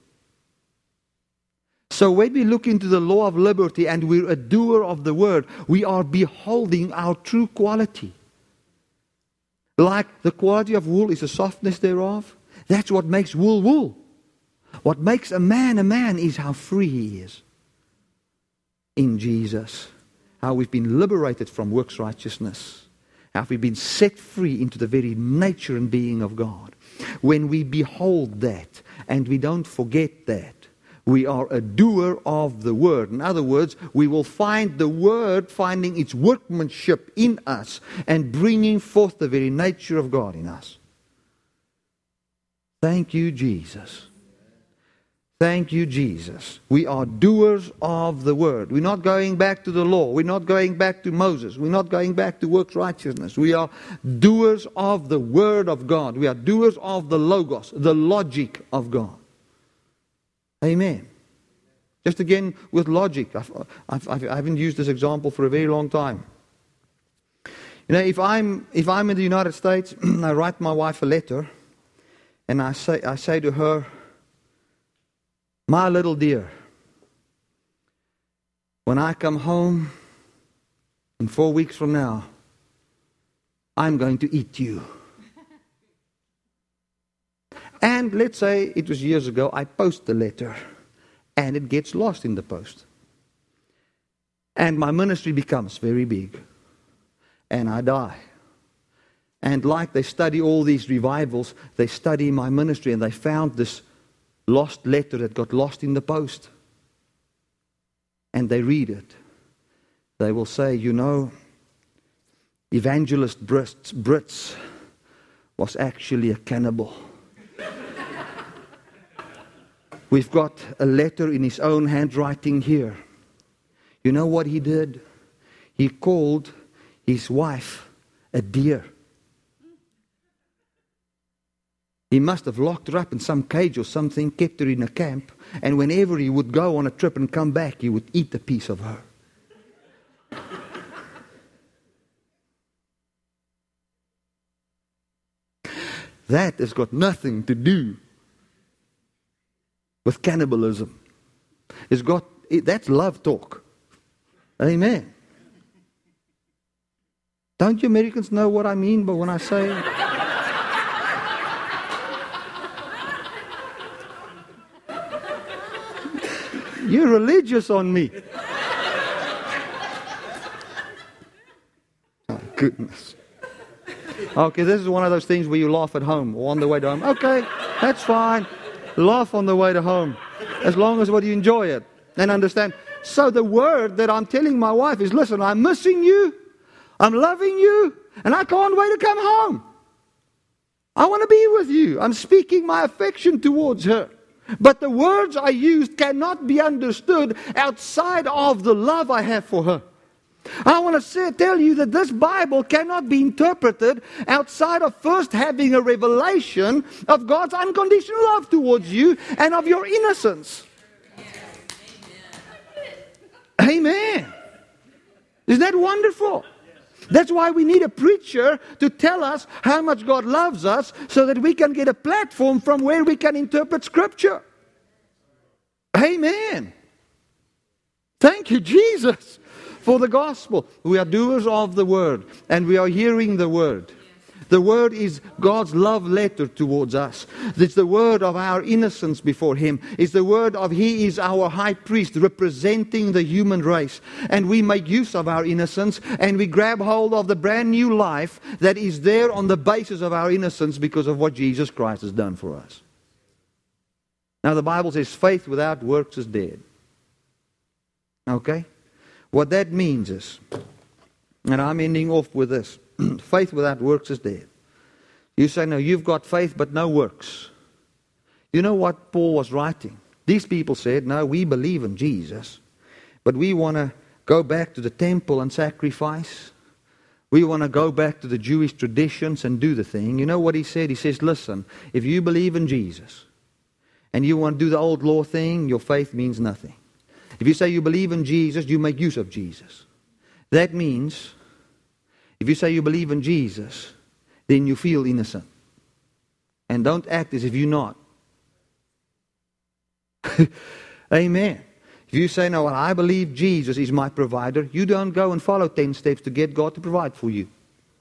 So when we look into the law of liberty and we're a doer of the word, we are beholding our true quality. Like the quality of wool is the softness thereof. That's what makes wool wool. What makes a man is how free he is in Jesus. How we've been liberated from works righteousness. How we've been set free into the very nature and being of God. When we behold that and we don't forget that, we are a doer of the word. In other words, we will find the word finding its workmanship in us and bringing forth the very nature of God in us. Thank you, Jesus. Thank you, Jesus. We are doers of the word. We're not going back to the law. We're not going back to Moses. We're not going back to works righteousness. We are doers of the word of God. We are doers of the logos, the logic of God. Amen. Just again with logic. I haven't used this example for a very long time. You know, if I'm in the United States, I write my wife a letter, and I say to her, my little dear, when I come home in 4 weeks from now, I'm going to eat you. And let's say it was years ago, I post the letter and it gets lost in the post. And my ministry becomes very big. And I die. And like they study all these revivals, they study my ministry and they found this lost letter that got lost in the post. And they read it. They will say, you know, Evangelist Brits was actually a cannibal. We've got a letter in his own handwriting here. You know what he did? He called his wife a deer. He must have locked her up in some cage or something, kept her in a camp, and whenever he would go on a trip and come back, he would eat a piece of her. That has got nothing to do with cannibalism. That's love talk. Amen. Don't you Americans know what I mean by when I say you're religious on me. Oh, goodness. Okay, this is one of those things where you laugh at home or on the way to home. Okay, that's fine. Laugh on the way to home. As long as you enjoy it and understand. So the word that I'm telling my wife is, listen, I'm missing you. I'm loving you. And I can't wait to come home. I want to be with you. I'm speaking my affection towards her. But the words I used cannot be understood outside of the love I have for her. I want to tell you that this Bible cannot be interpreted outside of first having a revelation of God's unconditional love towards you and of your innocence. Amen. Isn't that wonderful? That's why we need a preacher to tell us how much God loves us so that we can get a platform from where we can interpret Scripture. Amen. Thank you, Jesus, for the gospel. We are doers of the word, and we are hearing the word. The word is God's love letter towards us. It's the word of our innocence before Him. It's the word of He is our high priest representing the human race. And we make use of our innocence and we grab hold of the brand new life that is there on the basis of our innocence because of what Jesus Christ has done for us. Now the Bible says faith without works is dead. Okay? What that means is, and I'm ending off with this, faith without works is dead. You say, no, you've got faith but no works. You know what Paul was writing? These people said, no, we believe in Jesus, but we want to go back to the temple and sacrifice. We want to go back to the Jewish traditions and do the thing. You know what he said? He says, listen, if you believe in Jesus and you want to do the old law thing, your faith means nothing. If you say you believe in Jesus, you make use of Jesus. That means, if you say you believe in Jesus, then you feel innocent. And don't act as if you're not. Amen. If you say, no, well, I believe Jesus is my provider, you don't go and follow 10 steps to get God to provide for you.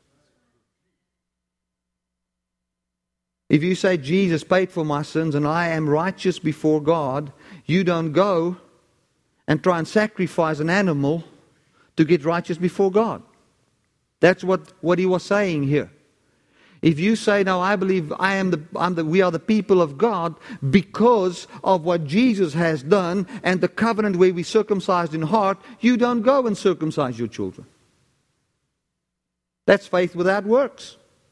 If you say Jesus paid for my sins and I am righteous before God, you don't go and try and sacrifice an animal to get righteous before God. That's what he was saying here. If you say, no, I believe we are the people of God because of what Jesus has done and the covenant where we circumcised in heart, you don't go and circumcise your children. That's faith without works.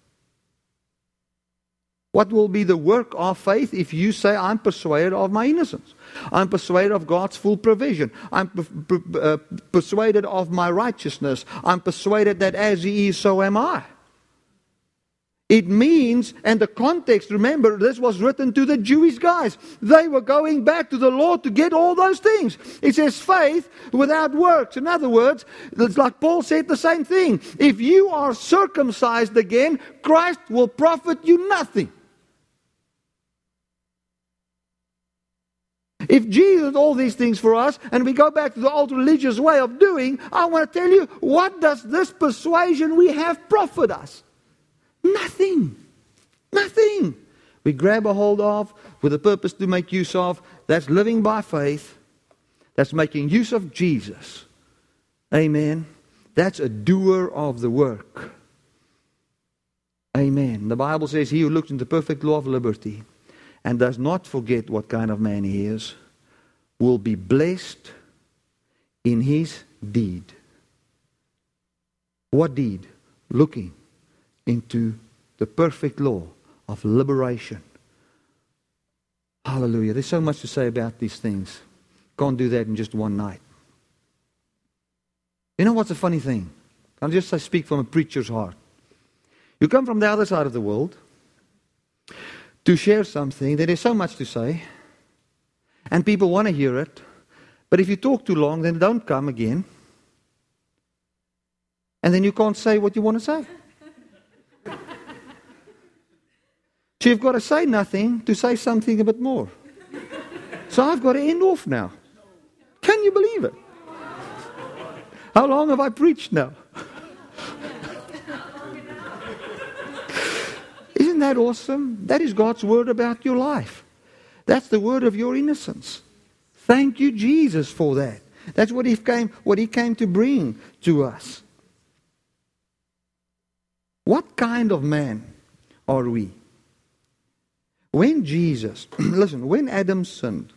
What will be the work of faith if you say, I'm persuaded of my innocence? I'm persuaded of God's full provision. I'm persuaded of my righteousness. I'm persuaded that as He is, so am I. It means, and the context, remember, this was written to the Jewish guys. They were going back to the Lord to get all those things. It says faith without works. In other words, it's like Paul said the same thing. If you are circumcised again, Christ will profit you nothing. If Jesus did all these things for us, and we go back to the old religious way of doing, I want to tell you, what does this persuasion we have profit us? Nothing. Nothing. We grab a hold of with a purpose to make use of. That's living by faith. That's making use of Jesus. Amen. That's a doer of the work. Amen. The Bible says, he who looks into perfect law of liberty and does not forget what kind of man he is, will be blessed in his deed. What deed? Looking into the perfect law of liberation. Hallelujah. There's so much to say about these things. Can't do that in just one night. You know what's a funny thing? I'll just speak from a preacher's heart. You come from the other side of the world to share something. There is so much to say, and people want to hear it, but if you talk too long, then don't come again, and then you can't say what you want to say. So you've got to say nothing to say something a bit more. So I've got to end off now. Can you believe it? How long have I preached now? Isn't that awesome? That is God's word about your life. That's the word of your innocence. Thank you, Jesus, for that. That's what He came to bring to us. What kind of man are we? When Jesus, listen, when Adam sinned,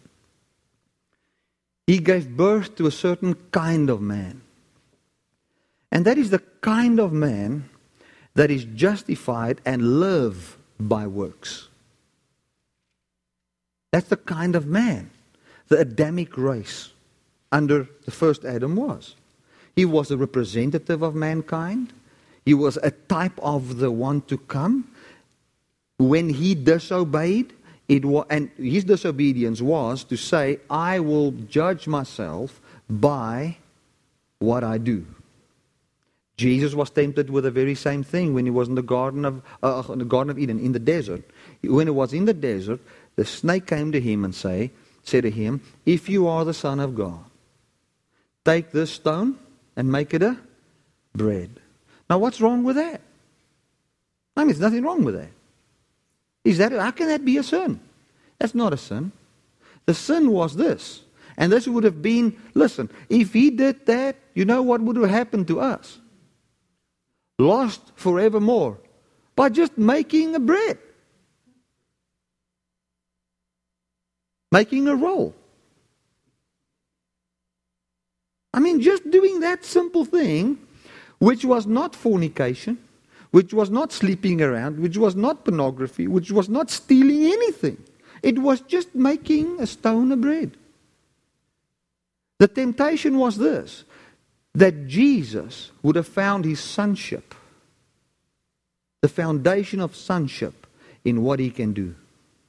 he gave birth to a certain kind of man. And that is the kind of man that is justified and live by works. That's the kind of man the Adamic race under the first Adam was. He was a representative of mankind. He was a type of the one to come. When he disobeyed, and his disobedience was to say, I will judge myself by what I do. Jesus was tempted with the very same thing when he was in the Garden of Eden, in the desert. When he was in the desert, the snake came to him and said to him, if you are the Son of God, take this stone and make it a bread. Now what's wrong with that? I mean, there's nothing wrong with that. How can that be a sin? That's not a sin. The sin was this. And this would have been, listen, if he did that, you know what would have happened to us? Lost forevermore by just making a bread. Making a roll. I mean, just doing that simple thing, which was not fornication, which was not sleeping around, which was not pornography, which was not stealing anything. It was just making a stone of bread. The temptation was this, that Jesus would have found his sonship, the foundation of sonship, in what he can do.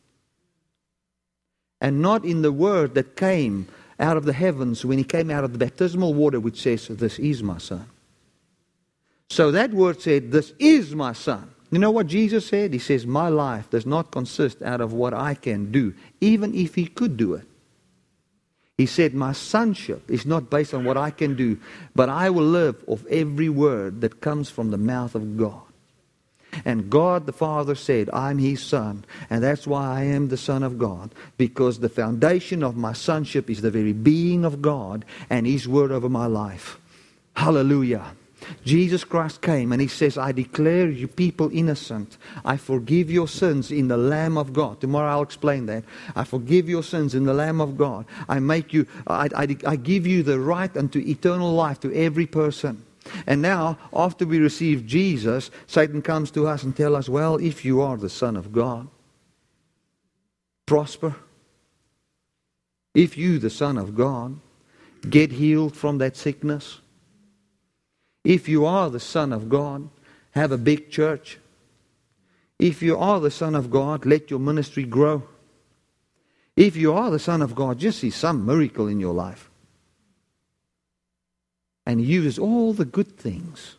And not in the word that came out of the heavens when he came out of the baptismal water, which says, this is my son. So that word said, this is my son. You know what Jesus said? He says, my life does not consist out of what I can do, even if he could do it. He said, my sonship is not based on what I can do, but I will live of every word that comes from the mouth of God. And God the Father said, I'm his son, and that's why I am the Son of God, because the foundation of my sonship is the very being of God and his word over my life. Hallelujah. Jesus Christ came and he says, I declare you people innocent. I forgive your sins in the Lamb of God. Tomorrow I'll explain that. I forgive your sins in the Lamb of God. I give you the right unto eternal life to every person. And now, after we receive Jesus, Satan comes to us and tells us, well, if you are the Son of God, prosper. If you, the Son of God, get healed from that sickness. If you are the Son of God, have a big church. If you are the Son of God, let your ministry grow. If you are the Son of God, just see some miracle in your life. And he uses all the good things.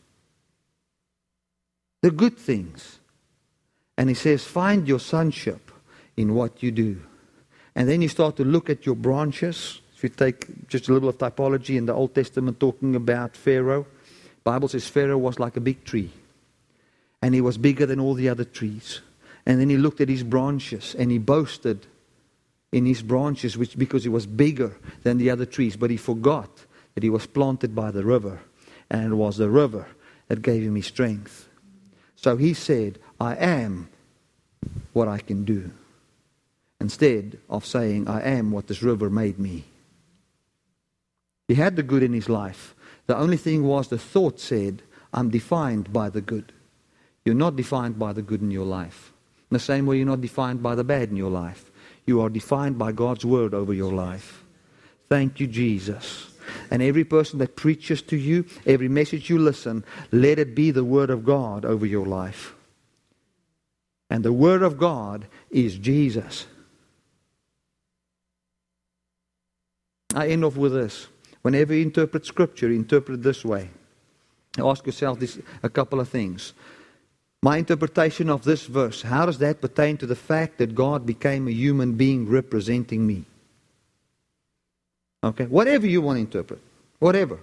The good things. And he says, find your sonship in what you do. And then you start to look at your branches. If you take just a little of typology in the Old Testament talking about Pharaoh. The Bible says Pharaoh was like a big tree. And he was bigger than all the other trees. And then he looked at his branches and he boasted in his branches because he was bigger than the other trees. But he forgot that he was planted by the river. And it was the river that gave him his strength. So he said, I am what I can do. Instead of saying, I am what this river made me. He had the good in his life. The only thing was the thought said, I'm defined by the good. You're not defined by the good in your life. In the same way you're not defined by the bad in your life. You are defined by God's word over your life. Thank you, Jesus. And every person that preaches to you, every message you listen, let it be the word of God over your life. And the word of God is Jesus. I end off with this. Whenever you interpret Scripture, interpret it this way. Ask yourself a couple of things. My interpretation of this verse, how does that pertain to the fact that God became a human being representing me? Okay, whatever you want to interpret. Whatever.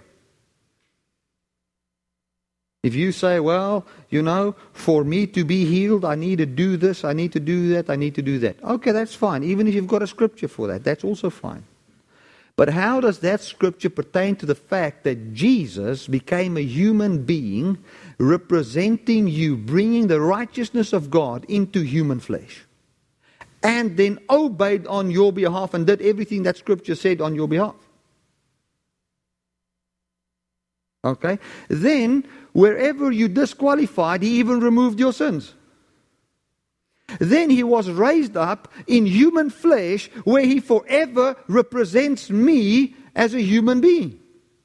If you say, well, for me to be healed, I need to do this, I need to do that, I need to do that. Okay, that's fine. Even if you've got a scripture for that, that's also fine. But how does that scripture pertain to the fact that Jesus became a human being representing you, bringing the righteousness of God into human flesh, and then obeyed on your behalf and did everything that scripture said on your behalf? Okay? Then, wherever you disqualified, He even removed your sins. Then he was raised up in human flesh, where he forever represents me as a human being.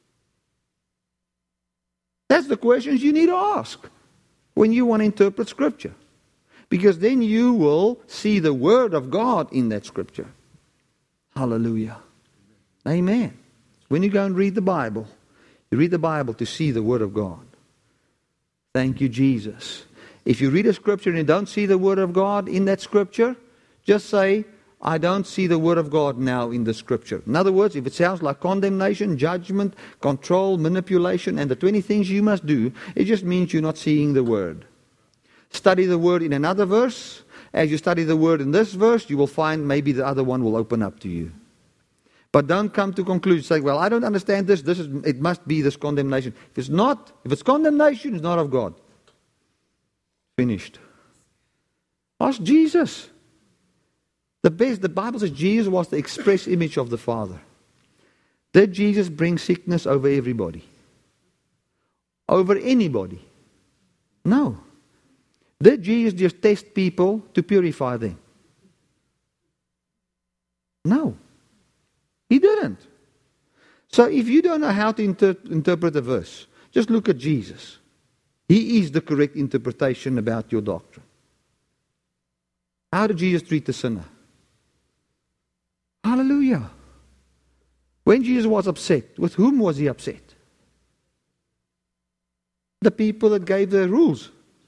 That's the questions you need to ask when you want to interpret Scripture. Because then you will see the Word of God in that Scripture. Hallelujah. Amen. When you go and read the Bible, you read the Bible to see the Word of God. Thank you, Jesus. If you read a Scripture and you don't see the Word of God in that Scripture, just say, I don't see the Word of God now in the Scripture. In other words, if it sounds like condemnation, judgment, control, manipulation, and the 20 things you must do, it just means you're not seeing the Word. Study the Word in another verse. As you study the Word in this verse, you will find maybe the other one will open up to you. But don't come to conclusions. Say, well, I don't understand this. It must be this condemnation. If it's condemnation, it's not of God. Finished. Ask Jesus. The Bible says Jesus was the express image of the Father. Did Jesus bring sickness over everybody? Over anybody? No. Did Jesus just test people to purify them? No. He didn't. So if you don't know how to interpret a verse, just look at Jesus. He is the correct interpretation about your doctrine. How did Jesus treat the sinner? Hallelujah. When Jesus was upset, with whom was he upset? The people that gave the rules.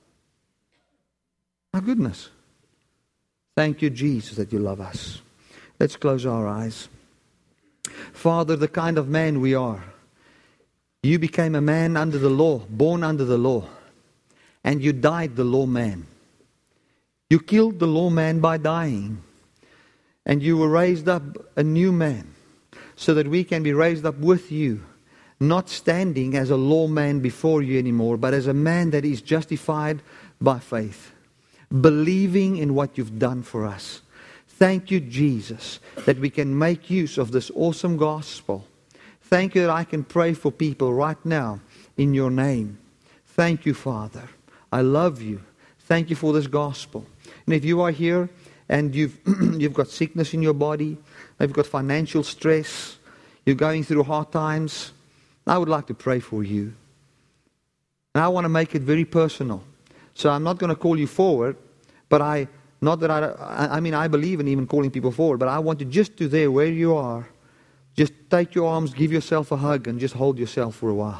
My goodness. Thank you, Jesus, that you love us. Let's close our eyes. Father, the kind of man we are, you became a man under the law, born under the law, and you died the law man. You killed the law man by dying, and you were raised up a new man, so that we can be raised up with you, not standing as a law man before you anymore, but as a man that is justified by faith, believing in what you've done for us. Thank you, Jesus, that we can make use of this awesome gospel. Thank you that I can pray for people right now in your name. Thank you, Father. I love you. Thank you for this gospel. And if you are here and you've got sickness in your body, you've got financial stress, you're going through hard times, I would like to pray for you. And I want to make it very personal. So I'm not going to call you forward, but I believe in even calling people forward, but I want you just to there where you are, just take your arms, give yourself a hug, and just hold yourself for a while.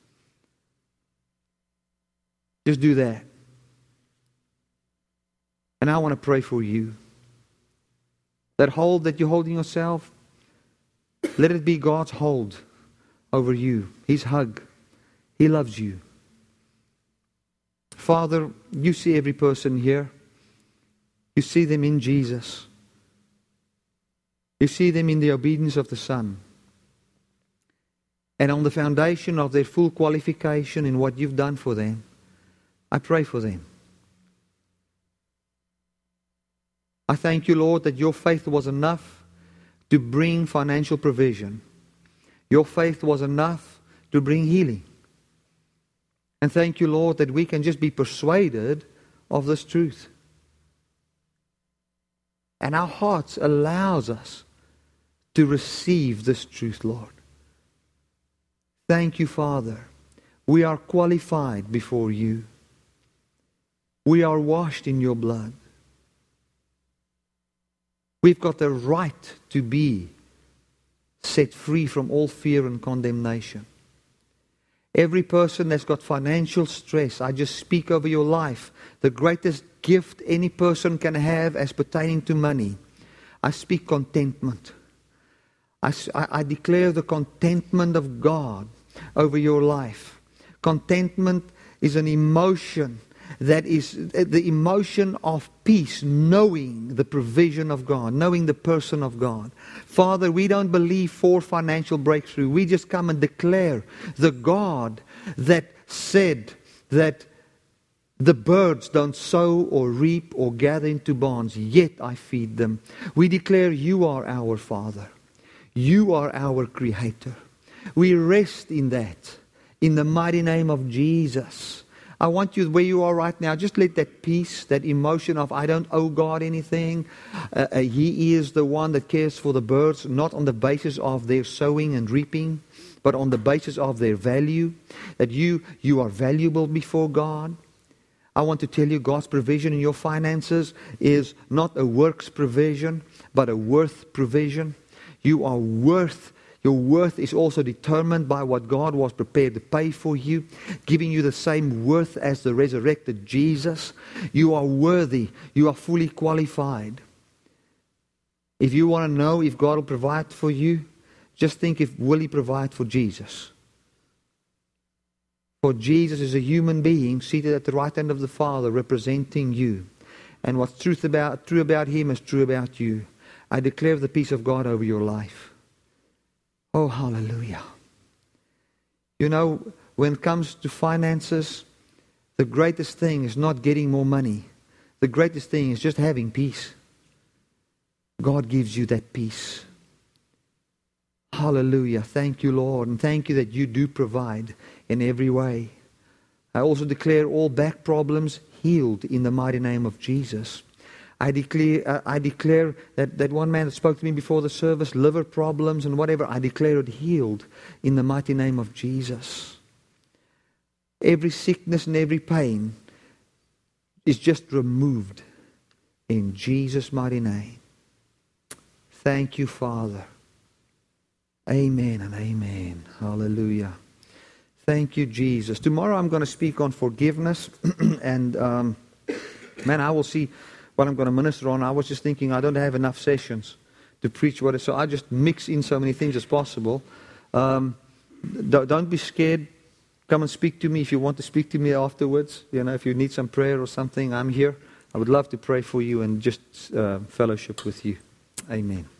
Just do that. And I want to pray for you. That hold that you're holding yourself, let it be God's hold over you. His hug. He loves you. Father, you see every person here. You see them in Jesus. You see them in the obedience of the Son. And on the foundation of their full qualification in what you've done for them, I pray for them. I thank you, Lord, that your faith was enough to bring financial provision. Your faith was enough to bring healing. And thank you, Lord, that we can just be persuaded of this truth. And our hearts allows us to receive this truth, Lord. Thank you, Father. We are qualified before you. We are washed in your blood. We've got the right to be set free from all fear and condemnation. Every person that's got financial stress, I just speak over your life. The greatest gift any person can have as pertaining to money. I speak contentment. I declare the contentment of God over your life. Contentment is an emotion that is the emotion of peace, knowing the provision of God, knowing the person of God. Father, we don't believe for financial breakthrough. We just come and declare the God that said that the birds don't sow or reap or gather into barns, yet I feed them. We declare you are our Father. You are our Creator. We rest in that. In the mighty name of Jesus, I want you where you are right now. Just let that peace, that emotion of I don't owe God anything. He is the one that cares for the birds, not on the basis of their sowing and reaping, but on the basis of their value. That you are valuable before God. I want to tell you God's provision in your finances is not a works provision, but a worth provision. You are worth. Your worth is also determined by what God was prepared to pay for you, giving you the same worth as the resurrected Jesus. You are worthy. You are fully qualified. If you want to know if God will provide for you, just think will He provide for Jesus? For Jesus is a human being seated at the right hand of the Father representing you. And what's true about Him is true about you. I declare the peace of God over your life. Oh, hallelujah. You know, when it comes to finances, the greatest thing is not getting more money. The greatest thing is just having peace. God gives you that peace. Hallelujah. Thank you, Lord. And thank you that you do provide in every way. I also declare all back problems healed in the mighty name of Jesus. I declare that one man that spoke to me before the service, liver problems and whatever, I declare it healed in the mighty name of Jesus. Every sickness and every pain is just removed in Jesus' mighty name. Thank you, Father. Amen and amen. Hallelujah. Thank you, Jesus. Tomorrow I'm going to speak on forgiveness. And man, I will see what I'm going to minister on. I was just thinking I don't have enough sessions to preach what it is. So I just mix in so many things as possible. Don't be scared. Come and speak to me if you want to speak to me afterwards. You know, if you need some prayer or something, I'm here. I would love to pray for you and just fellowship with you. Amen.